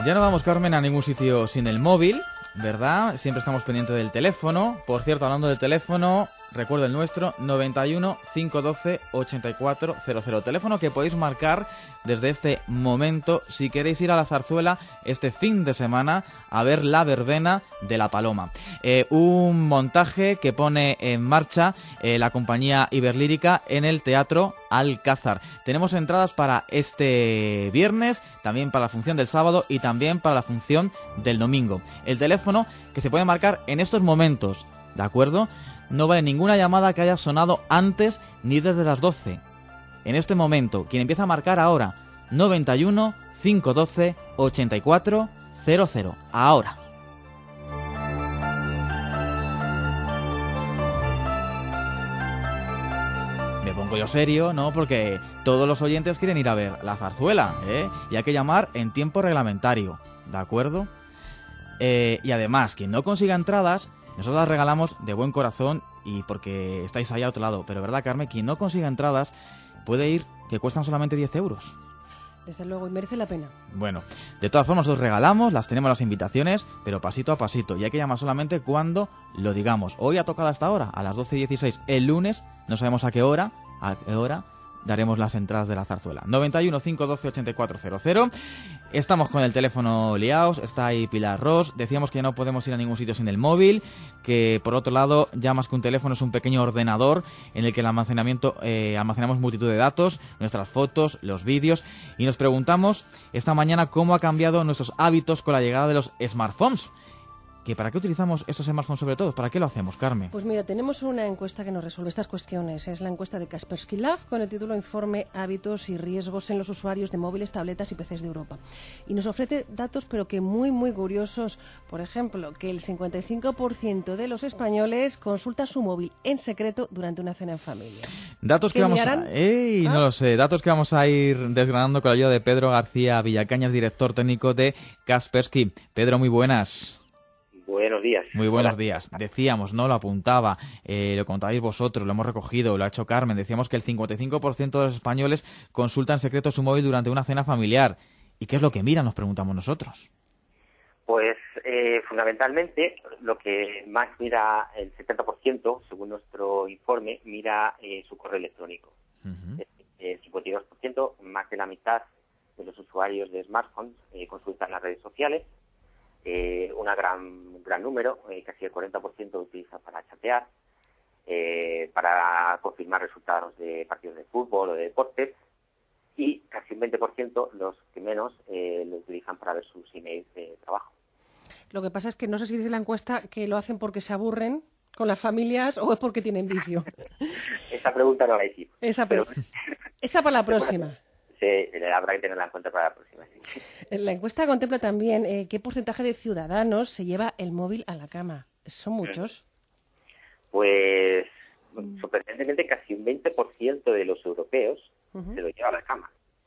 Ya no vamos, Carmen, a ningún sitio sin el móvil, ¿verdad? Siempre estamos pendientes del teléfono. Por cierto, hablando del teléfono, recuerda el nuestro, 91 512 8400. Teléfono que podéis marcar desde este momento si queréis ir a la Zarzuela este fin de semana a ver la verbena de La Paloma. Un montaje que pone en marcha la compañía Iberlírica en el Teatro Alcázar. Tenemos entradas para este viernes, también para la función del sábado y también para la función del domingo. El teléfono que se puede marcar en estos momentos, ¿de acuerdo? No vale ninguna llamada que haya sonado antes ni desde las 12. En este momento, quien empieza a marcar ahora, 91 512 8400. Ahora. Me pongo yo serio, ¿no? Porque todos los oyentes quieren ir a ver la zarzuela, ¿eh? Y hay que llamar en tiempo reglamentario, ¿de acuerdo? Y además, quien no consiga entradas, nosotros las regalamos de buen corazón y porque estáis ahí al otro lado. Pero verdad, Carmen, quien no consiga entradas puede ir, que cuestan solamente 10 euros. Desde luego, y merece la pena. Bueno, de todas formas nosotros regalamos, las tenemos las invitaciones, pero pasito a pasito. Y hay que llamar solamente cuando lo digamos. Hoy ha tocado hasta ahora, a las 12:16. El lunes, no sabemos a qué hora daremos las entradas de la zarzuela. 91 512 8400. Estamos con el teléfono liados, está ahí Pilar Ros. Decíamos que no podemos ir a ningún sitio sin el móvil, que por otro lado, ya más que un teléfono, es un pequeño ordenador en el que almacenamos multitud de datos, nuestras fotos, los vídeos, y nos preguntamos esta mañana cómo ha cambiado nuestros hábitos con la llegada de los smartphones. ¿Que para qué utilizamos estos smartphones sobre todo? ¿Para qué lo hacemos, Carmen? Pues mira, tenemos una encuesta que nos resuelve estas cuestiones. Es la encuesta de Kaspersky Lab con el título Informe Hábitos y Riesgos en los usuarios de móviles, tabletas y PCs de Europa. Y nos ofrece datos, pero que muy curiosos. Por ejemplo, que el 55% de los españoles consulta su móvil en secreto durante una cena en familia. Datos que vamos no lo sé. Datos que vamos a ir desgranando con la ayuda de Pedro García Villacañas, director técnico de Kaspersky. Pedro, muy buenas. Buenos días. Muy buenos días. Decíamos, no lo apuntaba, lo contabais vosotros, lo hemos recogido, lo ha hecho Carmen. Decíamos que el 55% de los españoles consultan en secreto su móvil durante una cena familiar. ¿Y qué es lo que miran? Nos preguntamos nosotros. Pues fundamentalmente lo que más mira el 70%, según nuestro informe, mira su correo electrónico. Uh-huh. El 52%, más de la mitad de los usuarios de smartphones consultan las redes sociales. Un gran número, casi el 40% lo utiliza para chatear, para confirmar resultados de partidos de fútbol o de deportes, y casi un 20% los que menos lo utilizan para ver sus emails de trabajo. Lo que pasa es que no sé si dice la encuesta que lo hacen porque se aburren con las familias o es porque tienen vicio. Esa pregunta no la hicimos. Esa para la próxima. Sí, habrá que tenerla en cuenta para la próxima. Sí. La encuesta contempla también qué porcentaje de ciudadanos se lleva el móvil a la cama. ¿Son muchos? Pues, sorprendentemente, casi un 20% de los europeos se lo lleva a la cama.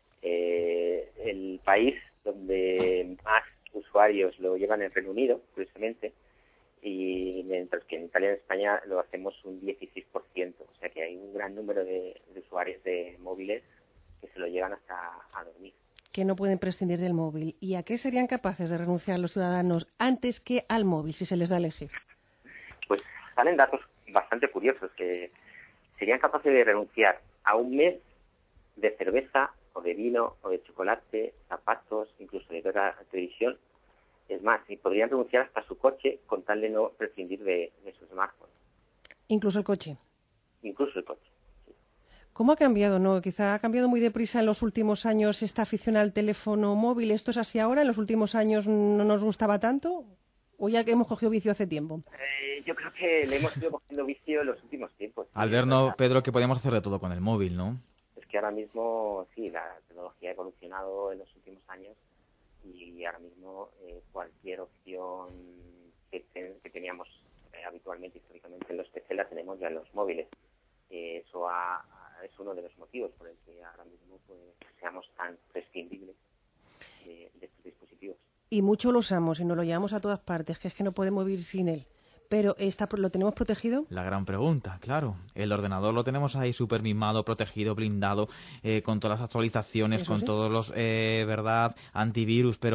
El país donde más usuarios lo llevan es el Reino Unido, curiosamente, y mientras que en Italia y en España lo hacemos un 16%. O sea que hay un gran número de usuarios de móviles que se lo llevan hasta a dormir. Que no pueden prescindir del móvil. ¿Y a qué serían capaces de renunciar los ciudadanos antes que al móvil, si se les da a elegir? Pues salen datos bastante curiosos, que serían capaces de renunciar a un mes de cerveza o de vino o de chocolate, zapatos, incluso de ver la televisión. Es más, y podrían renunciar hasta su coche con tal de no prescindir de su smartphone. ¿Incluso el coche? Incluso el coche. ¿Cómo ha cambiado, no? Quizá ha cambiado muy deprisa en los últimos años esta afición al teléfono móvil. ¿Esto es así ahora? ¿En los últimos años no nos gustaba tanto? ¿O ya que hemos cogido vicio hace tiempo? Yo creo que le hemos ido cogiendo vicio en los últimos tiempos. Al vernos, Pedro, que podemos hacer de todo con el móvil, ¿no? Es que ahora mismo, sí, la tecnología ha evolucionado en los últimos años y ahora mismo cualquier opción que teníamos habitualmente, históricamente en los PC, la tenemos ya en los móviles. Eso es uno de los motivos por el que ahora mismo pues, seamos tan prescindibles de estos dispositivos. Y mucho lo usamos y nos lo llevamos a todas partes, que es que no podemos vivir sin él. Pero ¿lo tenemos protegido? La gran pregunta, claro. El ordenador lo tenemos ahí súper mimado, protegido, blindado, con todas las actualizaciones, con todos los, antivirus, pero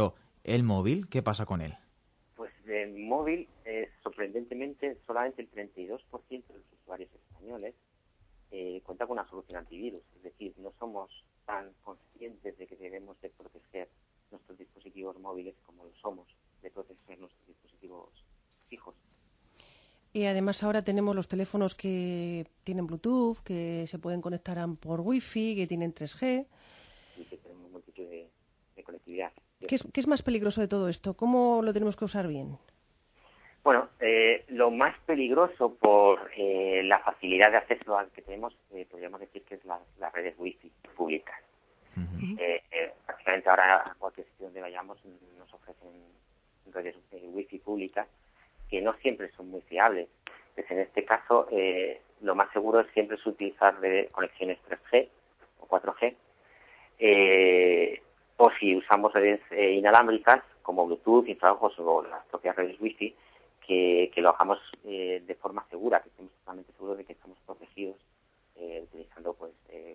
el móvil, ¿qué pasa con él? Pues el móvil, sorprendentemente, solamente el 32% de los usuarios españoles cuenta con una solución antivirus. Es decir, no somos tan conscientes de que debemos de proteger nuestros dispositivos móviles como lo somos de proteger nuestros dispositivos fijos. Y además ahora tenemos los teléfonos que tienen Bluetooth, que se pueden conectar por Wi-Fi, que tienen 3G. Y que tenemos multitud de conectividad. ¿Qué es más peligroso de todo esto? ¿Cómo lo tenemos que usar bien? Bueno, lo más peligroso por la facilidad de acceso al que tenemos, podríamos decir que es las redes Wi-Fi públicas. Prácticamente ahora a cualquier sitio donde vayamos nos ofrecen redes Wi-Fi públicas que no siempre son muy fiables. Pues en este caso, lo más seguro es siempre utilizar conexiones 3G o 4G, o si usamos redes inalámbricas como Bluetooth, infrarrojos o las propias redes Wi-Fi, que lo hagamos de forma segura, que estemos totalmente seguros de que estamos protegidos utilizando pues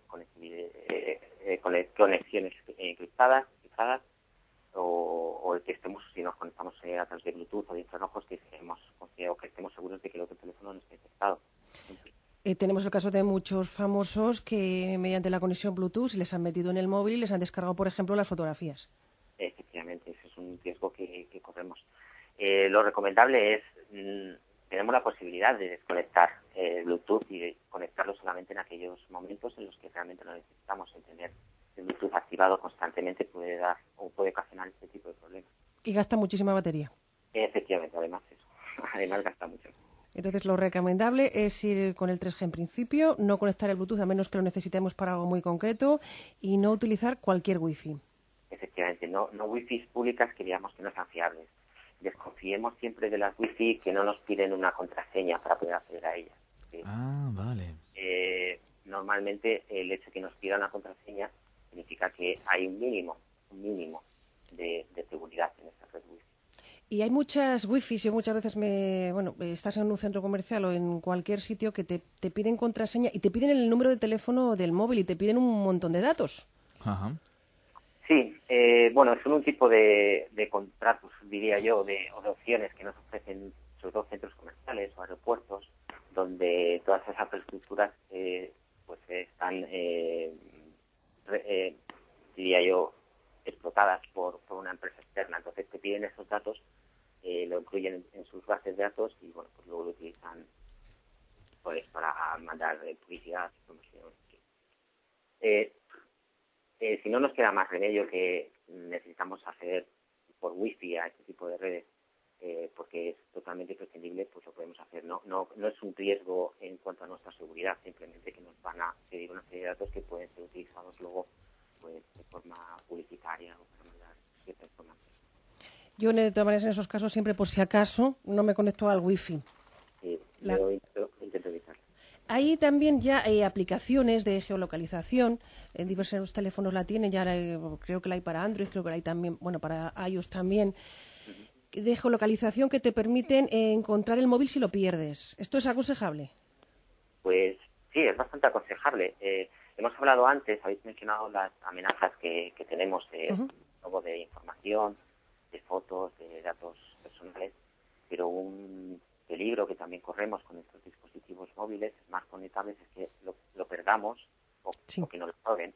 conexiones encriptadas, cifradas, o que estemos, si nos conectamos a través de Bluetooth o de infrarrojos, que estemos seguros de que el otro teléfono no esté infectado. Tenemos el caso de muchos famosos que mediante la conexión Bluetooth se les han metido en el móvil y les han descargado, por ejemplo, las fotografías. Efectivamente, ese es un riesgo que corremos. Lo recomendable es, tenemos la posibilidad de desconectar Bluetooth y de conectarlo solamente en aquellos momentos en los que realmente lo necesitamos. Tener el Bluetooth activado constantemente puede dar o puede ocasionar este tipo de problemas. Y gasta muchísima batería. Efectivamente, además eso. Además gasta mucho. Entonces lo recomendable es ir con el 3G en principio, no conectar el Bluetooth a menos que lo necesitemos para algo muy concreto y no utilizar cualquier Wi-Fi. Efectivamente, no Wi-Fi públicas que digamos que no sean fiables. Desconfiemos siempre de las Wi-Fi que no nos piden una contraseña para poder acceder a ellas. ¿Sí? Vale. Normalmente el hecho de que nos pida una contraseña significa que hay un mínimo de seguridad en esta red Wi-Fi. Y hay muchas Wi-Fi, yo muchas veces estás en un centro comercial o en cualquier sitio que te piden contraseña y te piden el número de teléfono del móvil y te piden un montón de datos. Ajá. Sí, son un tipo de contratos, diría yo, o de opciones que nos ofrecen sobre todo centros comerciales o aeropuertos, donde todas esas infraestructuras están, diría yo, explotadas por una empresa externa. Entonces te piden esos datos, lo incluyen en sus bases de datos y bueno, pues luego lo utilizan pues para mandar publicidad, promoción. Si no nos queda más remedio que necesitamos acceder por Wi-Fi a este tipo de redes, porque es totalmente imprescindible, pues lo podemos hacer. No es un riesgo en cuanto a nuestra seguridad, simplemente que nos van a pedir una serie de datos que pueden ser utilizados luego pues de forma publicitaria o para mandar cierta información. Yo, de todas maneras, en esos casos, siempre por si acaso, no me conecto al Wi-Fi. Sí, yo intento evitarlo. Hay también ya aplicaciones de geolocalización, en diversos teléfonos la tienen, ya creo que la hay para Android, creo que la hay también, para iOS también, de geolocalización que te permiten encontrar el móvil si lo pierdes. ¿Esto es aconsejable? Pues sí, es bastante aconsejable. Hemos hablado antes, habéis mencionado las amenazas que tenemos de robo de información, de fotos, de datos personales, pero un peligro que también corremos con estos dispositivos móviles, smartphones y tablets, es que lo perdamos o que no lo logren.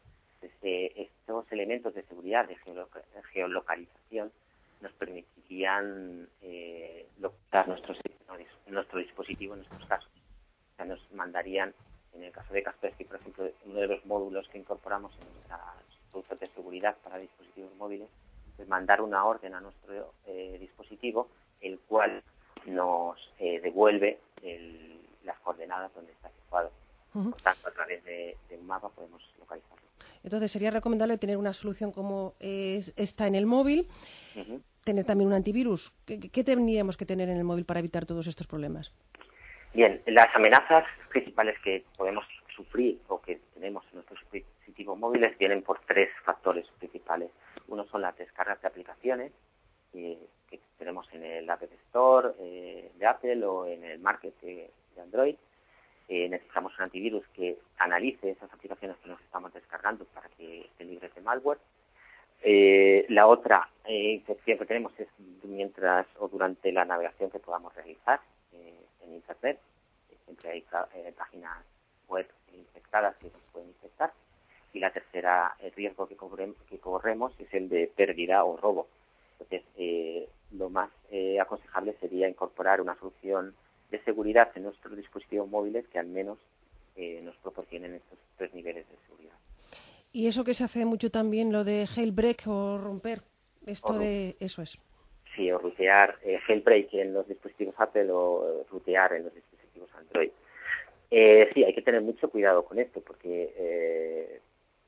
Estos elementos de seguridad, de geolocalización, nos permitirían localizar nuestro dispositivo en nuestros casos. O sea, nos mandarían, en el caso de Kaspersky, por ejemplo, uno de los módulos que incorporamos en nuestras productos de seguridad para dispositivos móviles, es mandar una orden a nuestro dispositivo, el cual nos devuelve las coordenadas donde está situado. Por tanto, a través de un mapa podemos localizarlo. Entonces, sería recomendable tener una solución como está en el móvil, tener también un antivirus. ¿Qué tendríamos que tener en el móvil para evitar todos estos problemas? Bien, las amenazas principales que podemos sufrir o que tenemos en nuestros dispositivos móviles vienen por tres factores principales. Uno son las descargas de aplicaciones que tenemos en el App Store de Apple o en el Market de Android. Necesitamos un antivirus que analice esas aplicaciones que nos estamos descargando para que estén libres de malware. La otra infección que tenemos es mientras o durante la navegación que podamos realizar en Internet. Siempre hay páginas web infectadas que nos pueden infectar. Y la tercera, el riesgo que corremos es el de pérdida o robo. Entonces, lo más aconsejable sería incorporar una solución de seguridad en nuestros dispositivos móviles que al menos nos proporcionen estos 3 niveles de seguridad. Y eso que se hace mucho también, lo de jailbreak o romper, eso es. Sí, o rutear, jailbreak en los dispositivos Apple o rutear en los dispositivos Android. Sí, hay que tener mucho cuidado con esto porque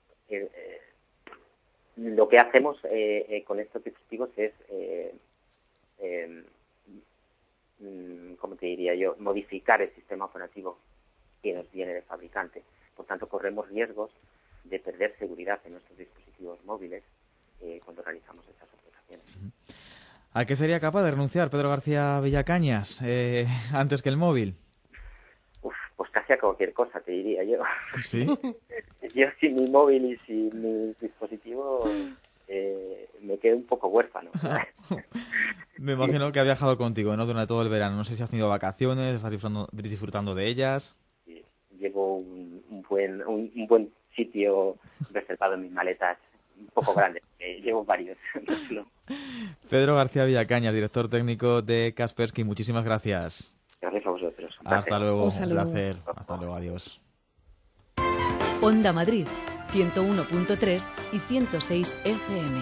lo que hacemos con estos dispositivos es, ¿cómo te diría yo?, modificar el sistema operativo que nos viene del fabricante. Por tanto, corremos riesgos de perder seguridad en nuestros dispositivos móviles cuando realizamos estas operaciones. ¿A qué sería capaz de renunciar Pedro García Villacañas antes que el móvil? Pues casi a cualquier cosa, te diría yo. ¿Sí? Yo sin mi móvil y sin mi dispositivo me quedo un poco huérfano. Me imagino que ha viajado contigo, ¿no?, durante todo el verano. No sé si has tenido vacaciones, estás disfrutando de ellas. Sí, llevo un buen sitio reservado en mis maletas, un poco grande. Llevo varios. Pedro García Villacañas, director técnico de Kaspersky, muchísimas gracias. Gracias a vosotros. Hasta luego, un saludo. placer. Hasta luego, adiós. Onda Madrid, 101.3 y 106 FM.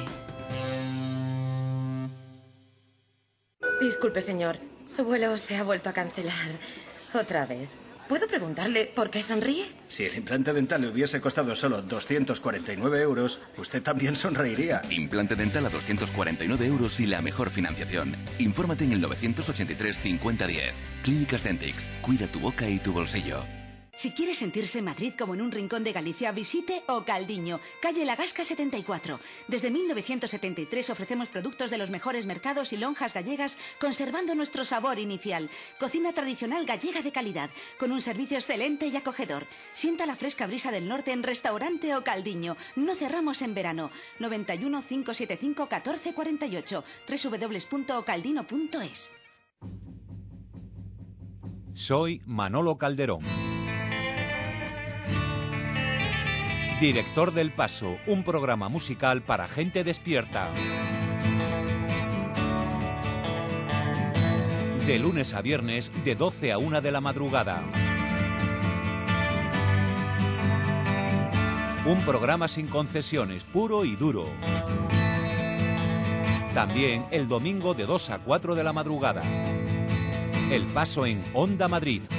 Disculpe, señor. Su vuelo se ha vuelto a cancelar. Otra vez. ¿Puedo preguntarle por qué sonríe? Si el implante dental le hubiese costado solo 249 euros, usted también sonreiría. Implante dental a 249 euros y la mejor financiación. Infórmate en el 983 5010. Clínicas Dentix. Cuida tu boca y tu bolsillo. Si quiere sentirse Madrid como en un rincón de Galicia, visite O Caldiño, calle La Gasca 74. Desde 1973 ofrecemos productos de los mejores mercados y lonjas gallegas, conservando nuestro sabor inicial. Cocina tradicional gallega de calidad, con un servicio excelente y acogedor. Sienta la fresca brisa del norte en Restaurante O Caldiño. No cerramos en verano. 91 575 1448. www.ocaldino.es. Soy Manolo Calderón, director del Paso, un programa musical para gente despierta. De lunes a viernes, de 12 a 1 de la madrugada. Un programa sin concesiones, puro y duro. También el domingo de 2 a 4 de la madrugada. El Paso en Onda Madrid.